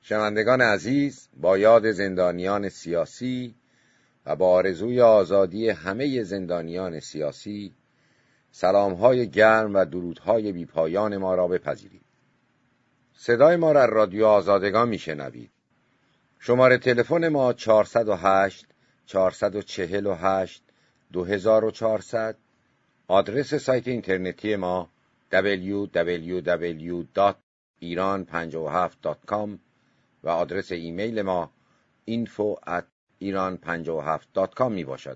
شنوندگان عزیز، با یاد زندانیان سیاسی و با آرزوی آزادی همه زندانیان سیاسی، سلام‌های گرم و درودهای بی‌پایان ما را بپذیرید. صدای ما را از رادیو آزادگان میشنوید. شماره تلفن ما 408 448 2400. آدرس سایت اینترنتی ما www.iran57.com و آدرس ایمیل ما info@iran57.com می باشد.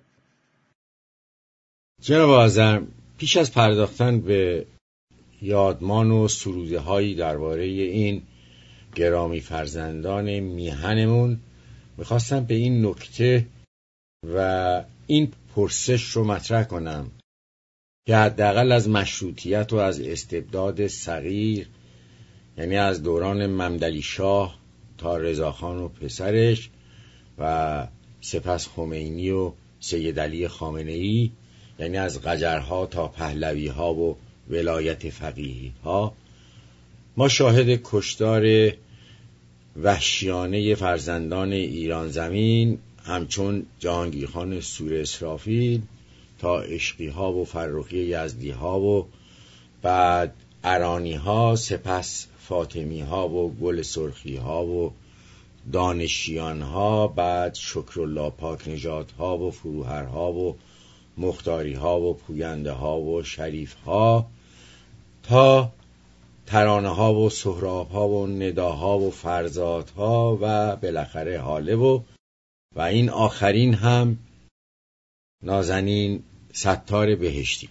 جناب آذر، پیش از پرداختن به یادمان و سروده هایی درباره این گرامی فرزندان میهنمون، میخواستم به این نکته و این پرسش رو مطرح کنم که حداقل از مشروطیت و از استبداد صغیر، یعنی از دوران ممدلی شاه تا رضاخان و پسرش و سپس خمینی و سید علی خامنه‌ای، یعنی از قجرها تا پهلوی‌ها و ولایت فقیهی‌ها، ما شاهد کشتار وحشیانه فرزندان ایران زمین همچون جهانگیرخان سور اسرافیل تا عشقی‌ها و فرخی یزدی‌ها و بعد ارانی‌ها، سپس فاطمی‌ها و گل سرخی‌ها و دانشیان‌ها، بعد شکرالله پاک نژادها و فروهرها و مختاری‌ها و پوینده‌ها و شریف‌ها تا ترانه‌ها و سهراب‌ها و نداها و فرزادها و بالاخره حاله و این آخرین هم نازنین ستار بهشتی.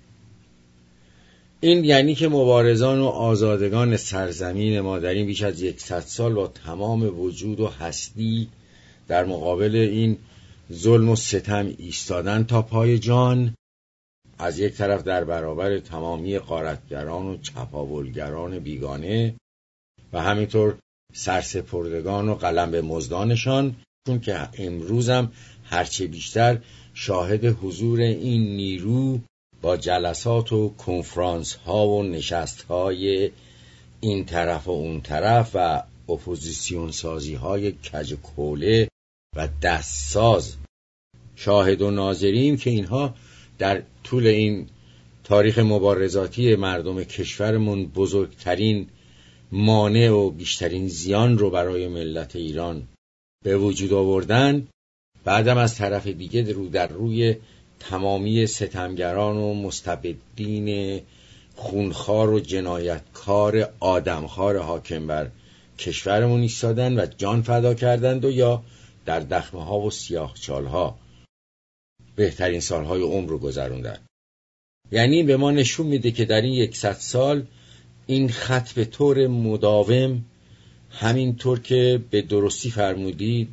این یعنی که مبارزان و آزادگان سرزمین ما در این بیش از 100 سال با تمام وجود و هستی در مقابل این ظلم و ستم ایستادن تا پای جان، از یک طرف در برابر تمامی غارتگران و چپاولگران بیگانه و همینطور سرسپردگان و قلم به مزدانشان، چون که امروزم هرچه بیشتر شاهد حضور این نیرو با جلسات و کنفرانس ها و نشست های این طرف و اون طرف و اپوزیسیون سازی های کج کوله و دستساز شاهد و ناظریم که اینها در طول این تاریخ مبارزاتی مردم کشورمون بزرگترین مانع و بیشترین زیان رو برای ملت ایران به وجود آوردن. بعدم از طرف دیگه رو در روی تمامی ستمگران و مستبدین خونخوار و جنایتکار آدمخوار حاکم بر کشورمون ایستادن و جان فدا کردند و یا در دخمه ها و سیاهچال ها بهترین سالهای عمر رو گذروندن. یعنی به ما نشون میده که در این 100 سال این خط به طور مداوم، همینطور که به درستی فرمودید،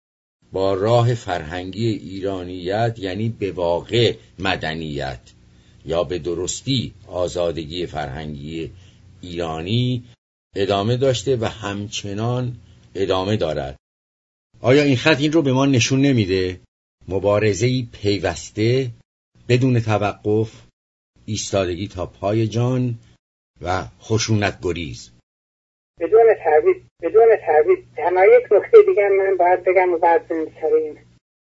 با راه فرهنگی ایرانیت، یعنی به واقع مدنیت یا به درستی آزادگی فرهنگی ایرانی ادامه داشته و همچنان ادامه دارد. آیا این خط این رو به ما نشون نمیده؟ مبارزه‌ای پیوسته بدون توقف، ایستادگی تا پای جان و خشونت گریز. بدون تردید. تنها یک نکته دیگر من باید بگم و بعد بریم سر این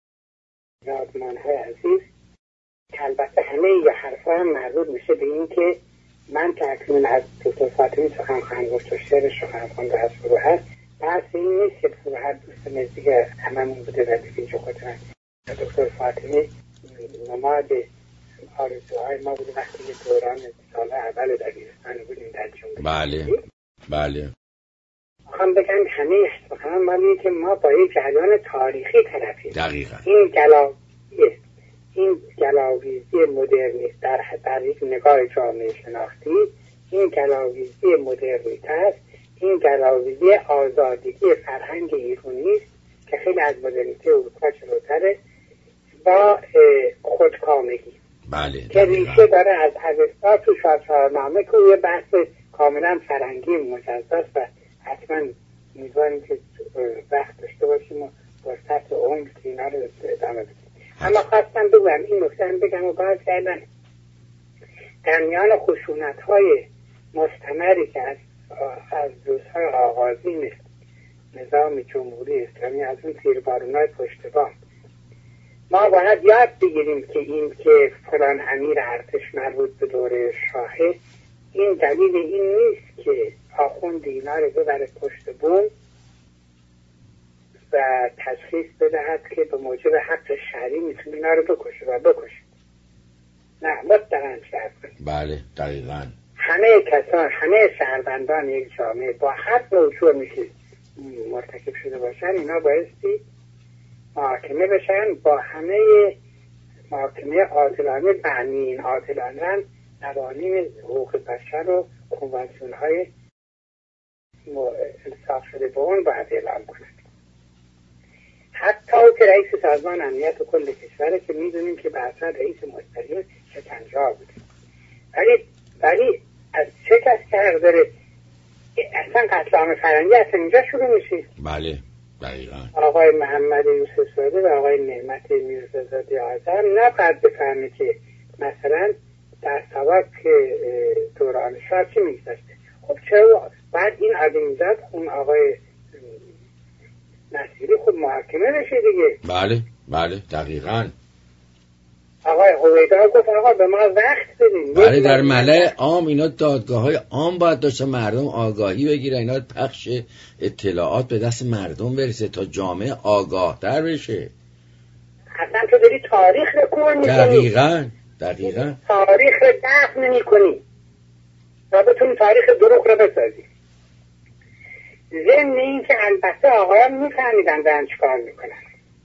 یادمان‌های عزیز که البته همه این حرفا هم مربوط میشه به این که من که اکنون از دکتر فاطمی سخن خواهم گفت و شعرش رو خواهم خوند از فروهر. بحث این نیست که فروهر دوست نزدیک هممون بوده و دیگه جو خودمون. دکتر فاطمی نماد آرزوهای ما بوده وقتی که دوران سال اول دبیرستان بودیم در جنوب. بله. میخوام بگم همه سخن مالیه که ما با یک جریان تاریخی طرفیم. دقیقاً. این گلاویزی مدرنیست در یک نگاه جامعه شناختی، این گلاویزی مدرنیته است، این گلاویزی آزادگی فرهنگ ایرانی است که خیلی از مدرنیته اروپا جلوتره با خودکامگی. بله. که ریشه داره از اوستا تو شاهنامه که یه بحث کاملا فرهنگی مجزاست و حتما امیدواریم که وقت داشته باشیم و فرصت عمر که اینا رو ادامه بدیم. اما خواستم بگم این نکته هم بگم و باز کردن در میان خشونت‌های مستمری که از روزهای آغازین نظام جمهوری اسلامی از اون تیربارونای پشت بام. ما باید یاد بگیریم که این که فلان امیر ارتش مربوط به دوره شاهه، این دلیل این نیست که آخوند اینا رو ببره پشت بوم و تشخیص بدهد که به موجب حق شرعی میتونه اینا رو بکشه و بکشه. نه، مطلقاً شرط کنیم. بله دقیقاً. همه کسان، همه شهروندان یک جامعه با هر نوع جرمی که مرتکب شده باشن، اینا بایستی محاکمه بشن با همه محاکمه عادلانه. معنی عادلانه قوانین حقوق بشر و کنوانسیون های انصاف شده به اون باید اعلام کنند. حتی که رئیس سازمان امنیت و کل کشوره که میدونیم که بعضا رئیس مستقیم شکنجه بوده، ولی از چه کس که حق داره اصلا قتل عام فرنگی اصلا اینجا شروع میشه. بله دقیقاً. آقای محمد یوسف زاده و آقای نعمت میرزازاده آذر نباید بفهمه که مثلا در سواک دوران شاه چی میگذشته. خب چرا بعد این آدمیزاد اون آقای نصیری خود محاکمه بشه دیگه. بله بله دقیقاً. آقای هویدا گفت آقا به ما وقت بدین. بله در ملأ عام اینا دادگاه‌های عام باید داشته مردم آگاهی بگیرن، اینا پخش اطلاعات به دست مردم برسه تا جامعه آگاه‌تر بشه. اصلا تو داری تاریخ رو کور می‌کنی. دقیقاً. تاریخ رو دفن می‌کنی و بتونی تاریخ دروغ رو بسازی. ضمن این که البته آقایان می‌فهمیدن دارن چیکار می‌کنن.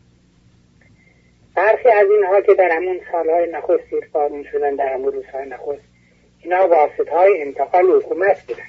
برخی از اینها که در همون سالهای نخست سیربارون شدن، در همون روزهای نخست، اینا واسطه‌های انتقال حکومت بودن.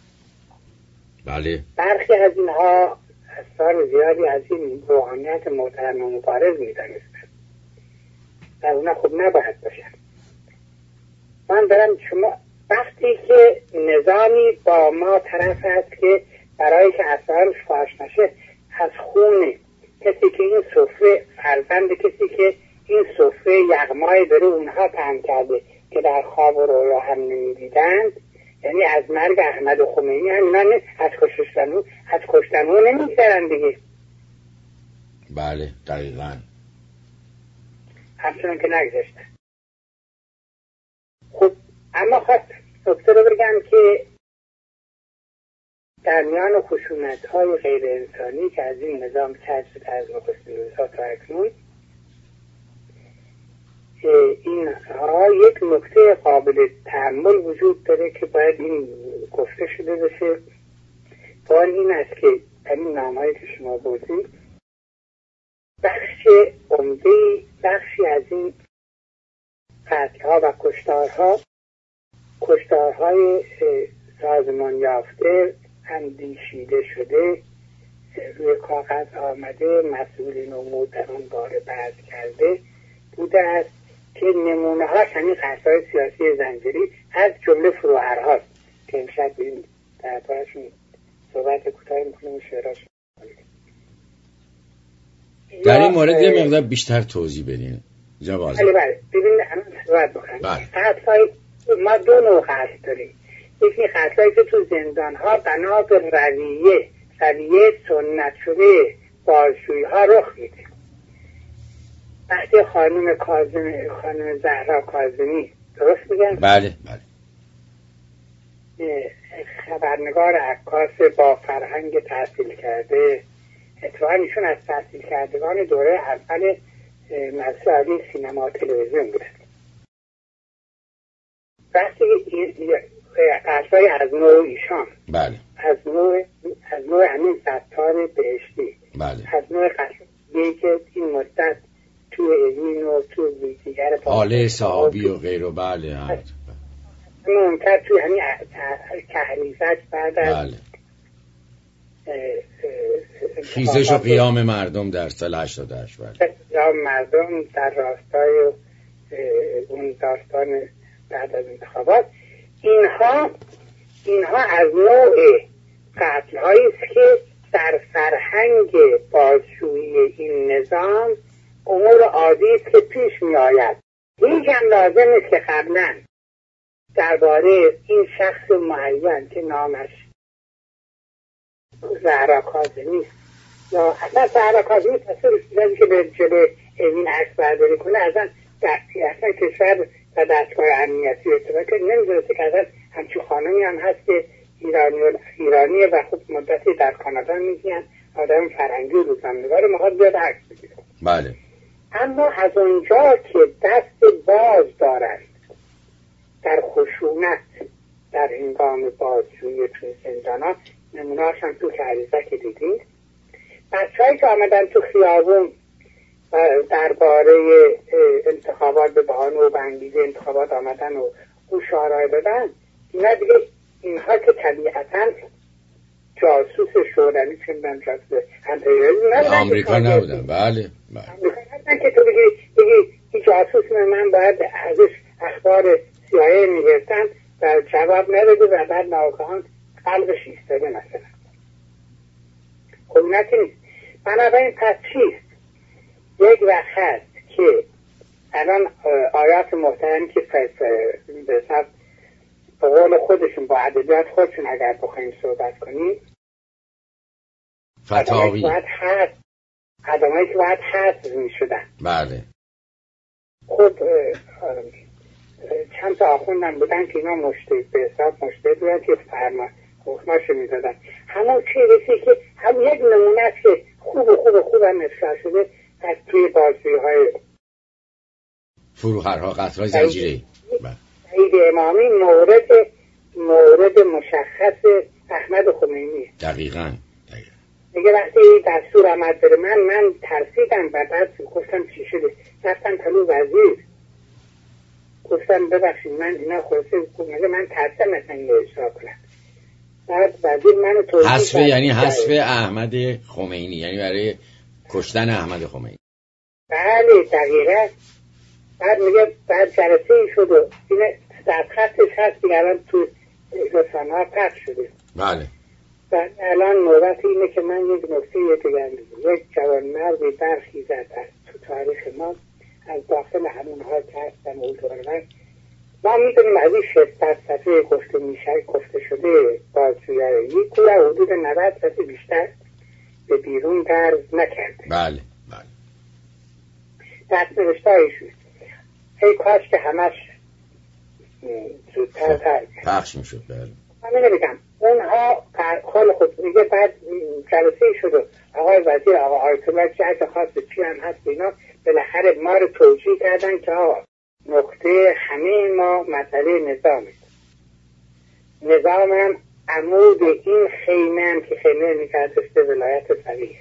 بله. برخی از اینها اثار زیادی از این روحانیت محترم و مبارز می‌دانستن و اونا خوب نباید باشن. من دارم شما وقتی که نظامی با ما طرف هست که برای که اسرارش فاش نشه از خون کسی که این سفره فرزند کسی که این سفره یغمای داره اونها طعم کرده که در خواب و رویا هم نمیدیدند، یعنی از مرگ احمد خمینی هم اینا از کشتن او نمیگذرن دیگه. بله دقیقاً. همچنان که نگذاشتن. خب اما خواست نکته رو بگم که در میان خشونت‌های غیر انسانی که از این نظام کج شده از نخستین روزها تا اکنون، اینها یک نکته قابل تأمل وجود داره که باید این گفته شده بشه. و این است که همین نامه‌هایی که شما بردید بخشی از این قتل‌ها و کشتارهای سازمان یافته اندیشیده شده، روی کاغذ آمده، مسئولین امور در اون باره بحث کرده بوده است که نمونه ها همین قتل‌های سیاسی زنجیری از جمله فروهرهاست که امشب این در بارشون صحبت کوتاه می‌کنیم شعراش می‌کنیم. در این مورد یه مقدار بیشتر توضیح بدین. بله ببینید الان صحبت بکنم. قتل‌های ما دو نوع قتل داریم. یکی قتل‌هایی که تو زندان‌ها بنا به رویه سنت شده بازجویی‌ها رخ میده. وقتی خانم زهرا کاظمی، درست میگم؟ بله. خبرنگار عکاس با فرهنگ تحصیل کرده، اتفاقا ایشون از تحصیل کردگان دوره اول مدرسه عالی سینما و تلویزیون بودن. وقتی قتل‌های از نوع ایشان، بله، از نوع همین ستار بهشتی، بله، از نوع قتلی که این مدت توی اوین و توی دیگر آله صحابی و غیره، بله ممکن توی همین تحریزت بعد از بله. خیزش و قیام مردم در سال 88 قیام مردم در راستای اون داستان بعد از انتخابات، اینها از نوع قتل‌هایی است که در فرهنگ بازجویی این نظام امور عادی است که پیش می آید. هیچ هم لازم است که قبلا درباره این شخص معین که نامش زهرا کاظمی یا اصلا زهرا کاظمی تصور شده که به جلو این عکس برداری کنه، اصلا کشور و دستگاه امنیتی ارتباط که نمیدونسته که اصلا همچون خانمی هم هست که ایرانیه و خب مدتی در کانادا میزین، آدم فرنگی و روزنامه‌نگار میخواد بیاد عکس بگیره. بله. اما از اونجا که دست باز دارند در خشونت در هنگام بازجویی توی زندانا، نمونه‌هاش هم تو عریضه که دیدید، بچه‌هایی که آمدن تو خیابون درباره انتخابات به بهانه و به انگیزه انتخابات آمدن و گوشوارای دادن، اینا دیگه اینها که طبیعتاً جاسوس شوروی چندان جاسوس آمریکا نبودن. بله آمریکا نبودن که تو بگی این جاسوس من باید ازش اخبار CIA میگرفتن و جواب نداده و بعد ناگهان قلبش ایستاده مثلا. خب اینا که نیست. بنابراین پس چیست؟ یک وقت هست که الان آیات محترمی که به قول خودشون با ادبیات خودشون اگر بخوایم صحبت کنیم، فتاوی آدمایی که باید حذف می شدن. بله. خب چند تا آخوندن بودن که اینا به حساب مشته بودن که حکماشو می دادن. همون چی رسی که هم یک نمونه است که خوب هم افشا شده از توی بازجویی‌های فروغرها قطرهای زنجیره‌ای. سعید امامی مورد مشخص احمد خمینی. دقیقاً. میگه وقتی دستور آمد بره من ترسیدم و بعد گفتم چی شده، رفتم پلو وزیر گفتم ببخشید من اینا خلاصه میگه من ترسیدم مثلا اینو اجرا کنم. بعد وزیر منو توضیح حذف یعنی حذف احمد خمینی، یعنی برای کشتن احمد خمینی. بله دقیقاً. بعد میگه بعد جلسه ای شد و این در خطش هست دیگه الان تو رسانه‌ها پخش شده. بله. و الان نوبت اینه که من یک نکته بگم. یک جوانمردی برخیزد تو تاریخ ما از داخل همونها که هستن اولدورن. ما میدونیم از این 600 صفحه گفته شده بازجویی یک کوره حدود 90 صفحه بیشتر به بیرون درز نکرده. بله بله. دست نوشتهایشون ای کاش که همش زودتر پخش میشد. بله. من نمیگم اونها خال خود میگه. بعد جلسه شد و آقای وزیر آقا آیت الله جهت خاص چی هم هست اینا بالاخره ما رو توجیه کردن که آقا نقطه همه ما مسئله نظام هم عمود این خیمه هم که خیمه میکردسته ولایت فقیه.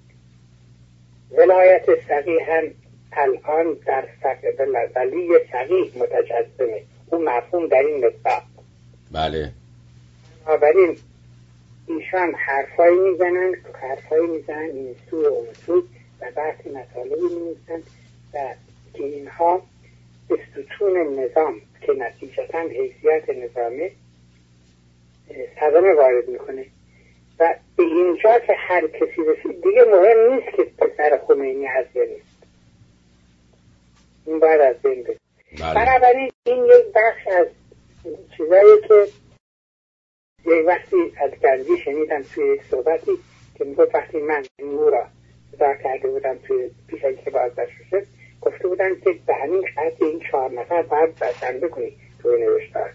ولایت فقیه هم الان در ولی فقیه متجسمه. اون مفهوم در این نطاق. بله. بنابراین ایشان حرفایی میزنن این سو و اون سو و بحثی مطالبی می‌نویسن و که اینها به ستون نظام که نتیجتاً حیثیت نظامه صدمه وارد میکنه و به اینجا که هر کسی رسید دیگه مهم نیست که پسر خمینی هست یا نیست. این باید از بین بره. بنابراین این یک بخش از چیزایی که یک وقتی از گنجی شنیدم توی یک صحبتی که میگفت وقتی من این را صدا کرده بودم توی پیش از که بازداشت شد گفته بودم که به همین شرط این 4 نفر باید بسنده کنی توی نوشتار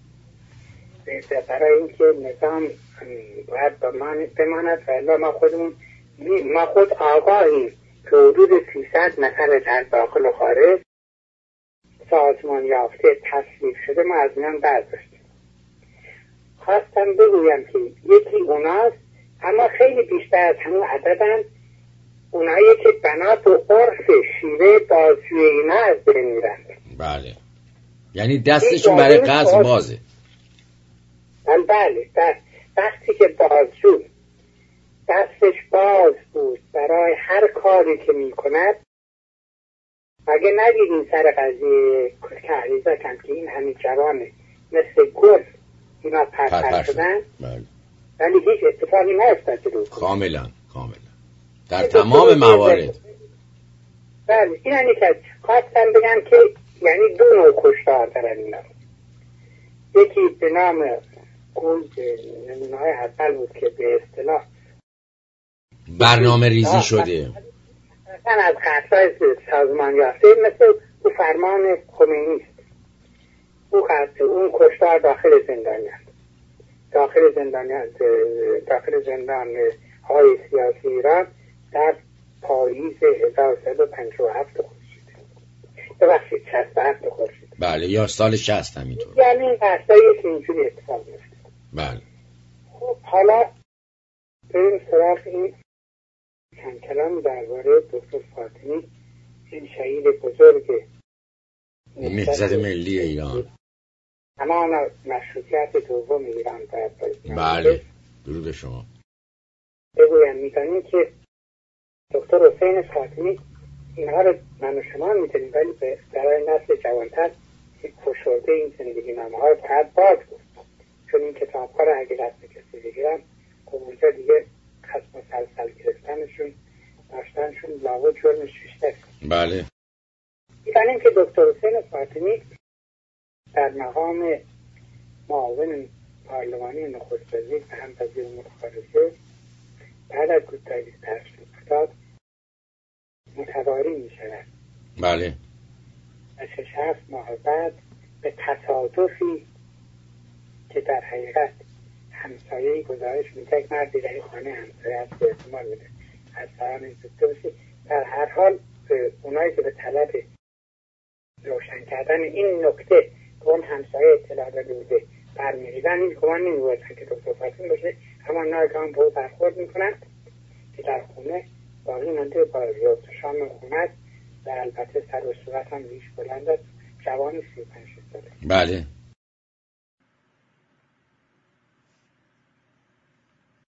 برای اینکه نظام باید بماند و الا ما خود آگاهیم که حدود 300 نفر در داخل و خارج سازمان یافته تصویب شده ما از میان برداشتیم. خواستم بگویم که یکی اوناست اما خیلی بیشتر از همون عددن اونایی که بنا به عرف شیوه بازجویی اینا از بین میرن. بله. یعنی دستشون برای قتل بازه. بله. وقتی که بازجو دستش باز بود برای هر کاری که میکند، مگه ندیدین سر قضیه کهریزک هم که این همین جوانه مثل گل اینا پرپر شدن. بله. ولی هیچ اتفاقی نیفتاد رو. کاملا در تمام موارد. بله. این هم که خواستم بگم که یعنی 2 نوع کشتار دارن اینا. یکی به نام نمونه‌های اول بود که به اصطلاح برنامه ریزی شده، مثلا از قتل‌های سازمان یافته، مثل او فرمان خمینی است. اون کشتار داخل زندان های سیاسی ایران در پاییز 1357 خورشید، ببخشید 67 خورشید، بله، یا سال 60 همینطور. یعنی این قصدایی که اینجوری اتفاق میفته. بله. خب حالا بریم سراغ این چند کلام درباره دکتر فاطمی، این شهید بزرگ نهضت ملی ایران، همان مشروطیت دوم ایران. بله، درود شما. بگویم میدانیم که دکتر حسین فاطمی، اینها رو من و شما میدونیم، ولی برای نسل جوانتر فشرده این زندگی نامه ها باید باز گفت، چون این کتاب ها رو اگه دست کسی بگیرن خب اونجا دیگه خصم مسلسل گرفتنشون داشتنشون لاغو جرمش بیشتر. بله. میدانیم که دکتر حسین فاطمی در مقام معاون پارلمانی نخست وزیر و هم وزیر امور خارجه بعد از کوتاهی تحصیل افتاد متواری می شود. بله. و 6-7 ماه بعد به تصادفی که در حقیقت همسایه‌ای گزارش میده که مردی در خانه همسایه هست به احتمال میده از سران این سکته باشه. در هر حال اونایی که به طلب روشن کردن این نکته که اون همسایه اطلاع داده بوده برمی‌ریزن، این گمان نمی‌باشد که دکتر فاطمی باشه، همان ناگهان به او برخورد میکنند که در خونه باقی مانده با رفت شام خونه است و البته سر و صورت هم ریش بلند است، جوان 35 ساله. بله.